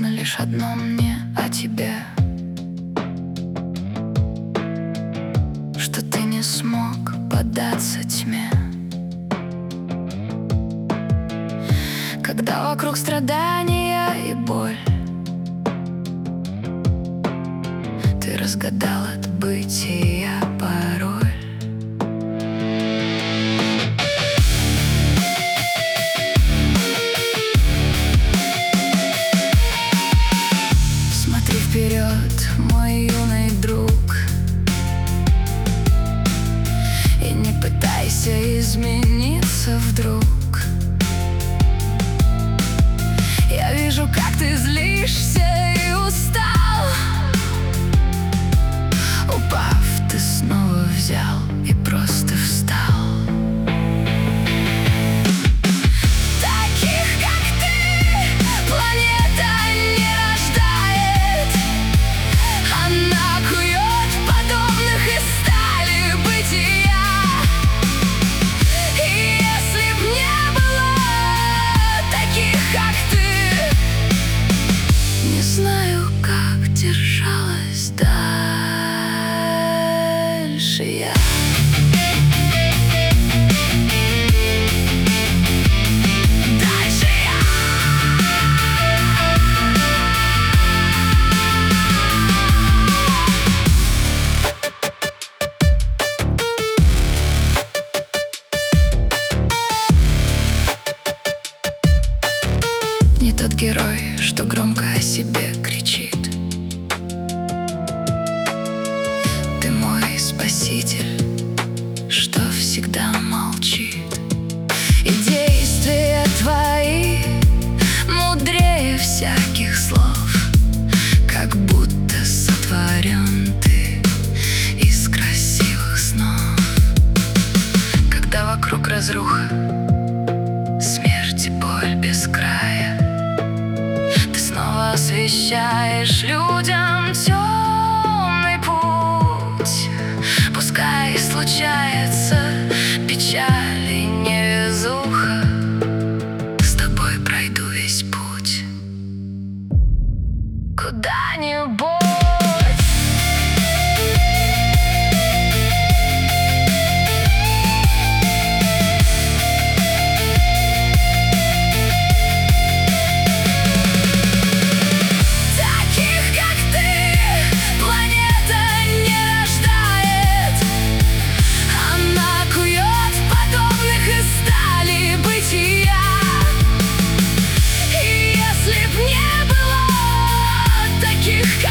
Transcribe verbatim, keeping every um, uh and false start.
известно лишь одно мне о тебе, что ты не смог поддаться тьме. Когда вокруг страдания и боль, ты разгадал от бытия пароль. Смотри вперед, мой юный друг, и не пытайся измениться вдруг. Я вижу, как ты злишься и устал. Упав, ты снова взял и просто встал. Таких, как ты, планета не рождает. Она кует подобных из стали бытия. И если б не было таких, как ты, не знаю, как держалась дальше я. Дальше я. Не тот герой, что громко о себе кричит. Ты мой спаситель, что всегда молчит. И действия твои мудрее всяких слов, как будто сотворен ты из красивых снов. Когда вокруг разруха, смерть и боль без края, ты снова освещаешь людям темный путь. Пускай случается печаль и невезуха, с тобой пройду весь путь куда-нибудь. Таких,